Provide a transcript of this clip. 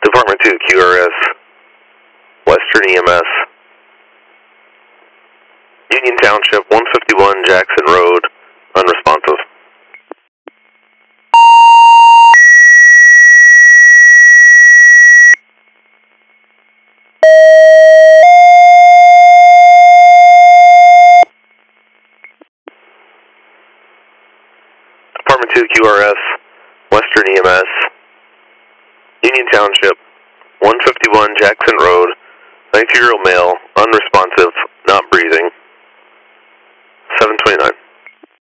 Department 2 QRS, Western EMS, Union Township, 151 Jackson Road, unresponsive. Department 2 QRS, Western EMS, Union Township, 151 Jackson Road, 92-year-old male, unresponsive,